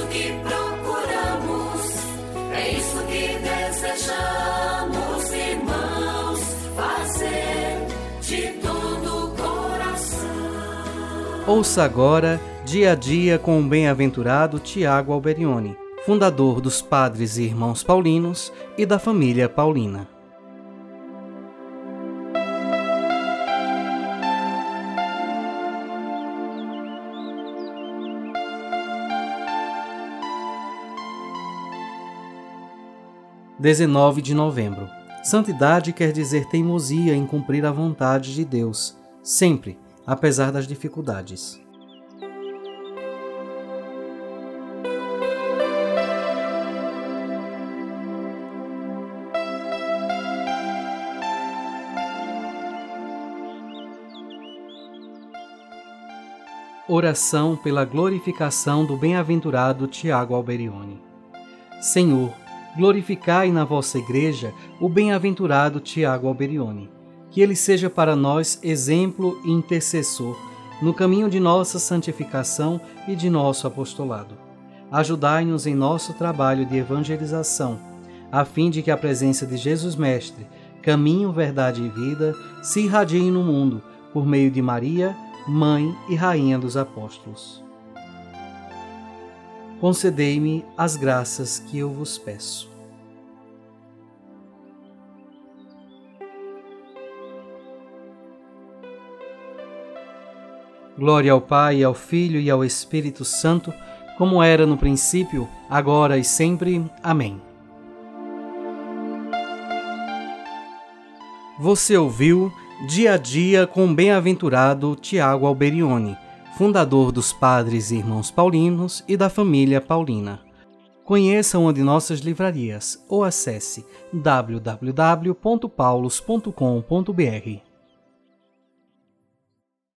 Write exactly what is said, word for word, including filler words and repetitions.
que procuramos, é isso que desejamos, irmãos, fazer de todo o coração. Ouça agora Dia a Dia com o bem-aventurado Tiago Alberione, fundador dos Padres e Irmãos Paulinos e da família Paulina. dezenove de novembro. Santidade quer dizer teimosia em cumprir a vontade de Deus, sempre, apesar das dificuldades. Oração pela glorificação do bem-aventurado Tiago Alberione. Senhor, glorificai na vossa Igreja o bem-aventurado Tiago Alberione, que ele seja para nós exemplo e intercessor no caminho de nossa santificação e de nosso apostolado. Ajudai-nos em nosso trabalho de evangelização, a fim de que a presença de Jesus Mestre, caminho, verdade e vida, se irradie no mundo por meio de Maria, Mãe e Rainha dos Apóstolos. Concedei-me as graças que eu vos peço. Glória ao Pai, ao Filho e ao Espírito Santo, como era no princípio, agora e sempre. Amém. Você ouviu Dia a Dia com o bem-aventurado Tiago Alberione, fundador dos Padres e Irmãos Paulinos e da família Paulina. Conheça uma de nossas livrarias ou acesse w w w ponto paulos ponto com ponto b r.